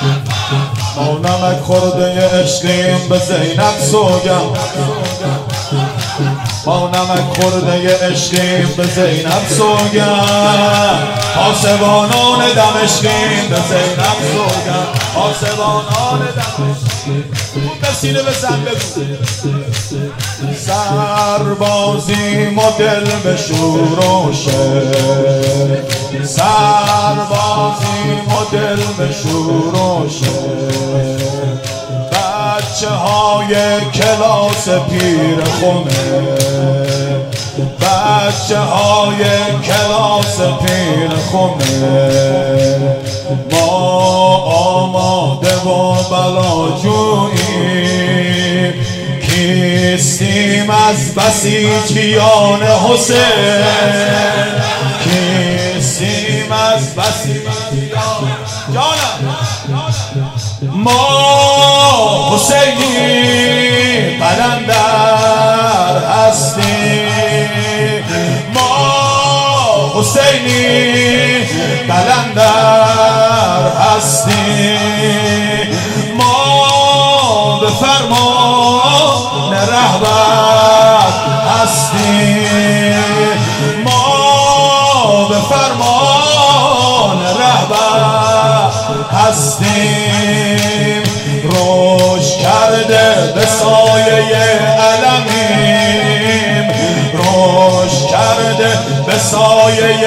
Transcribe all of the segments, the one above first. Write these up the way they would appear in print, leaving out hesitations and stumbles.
ما نمک خورده عشقیم به زینب سوگم، ما نمک خورده عشقیم به زینب سوگم، پاسبانان دمشقیم به زینب سوگم، پاسبانان دمشقیم. به سینه بزن بگو سربازیم و دل به شوروشه، سربازیم و دل به شوروشه، بچه های کلاس پیر خونه، بچه های کلاس پیر خونه، ما آماده و بلاجوییم، کیستیم از بسیجیان حسین، کیستیم از بسیجیان جانم، ما حسینی قلندر هستیم، ما حسینی قلندر هستیم، ما به فرمان رهبر هستیم، ما به فرمان رهبر هستیم، روش کرده به سایه علمیم، روش کرده به سایه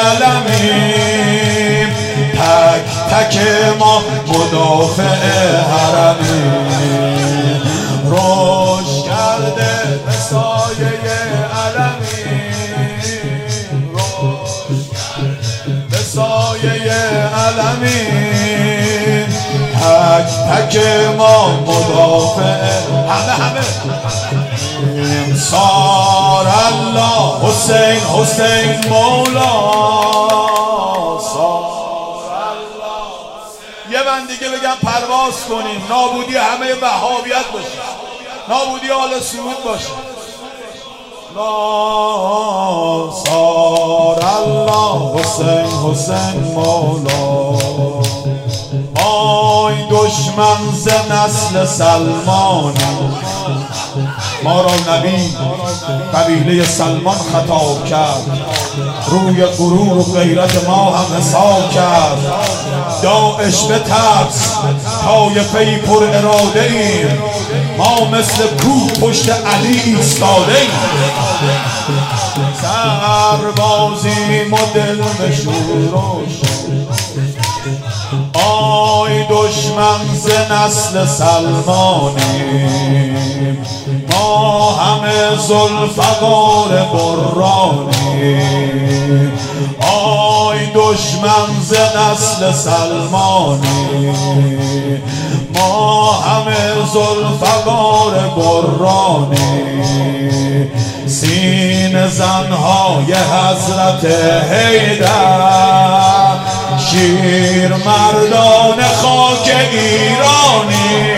علمیم، تک تک ما مدافع حرمیم، روش کرده به سایه علمیم، روش به سایه علمیم، تک تک ما مدافع همه سار الله حسین حسین مولا سار الله. یه من دیگه بگم پرواز کنیم، نابودی همه وهابیت باشه، نابودی آل سعود باشه. سار الله حسین حسین مولا، آی دشمن ز نسل سلمانی، ما را نبی قبیله سلمان خطاب کرد، روی غرور و غیرت ما هم حساب کرد، داعش به ترس طایفه‌ای پر اراده ایم، ما مثل کوه پشت علی ایستاده ایم، سربازیم و دل به شوروش، آی دشمن ز نسل سلمانیم، ما همه ذوالفقار برانیم، آی دشمن ز نسل سلمانیم، ما همه ذوالفقار برانیم، سین زنهای حضرت حیدر، شیر مردان خاک ایرانی،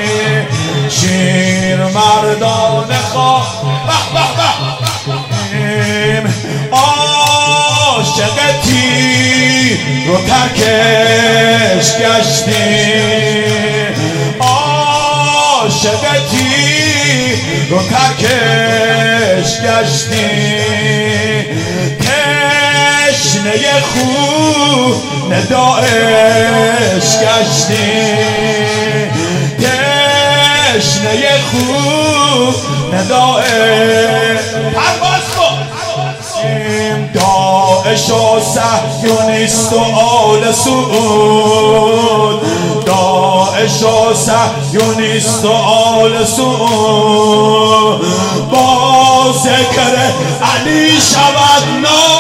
شیر مردان خاک عاشق تیر رو ترکش گشتیم، عاشق تیر رو ترکش گشتیم، تشنه خون داعش گشتیم، تشنه خون داعش پرواز کن، داعش و صهیونیست و آل سعود، داعش و صهیونیست و آل سعود، با ذکر علی شود نام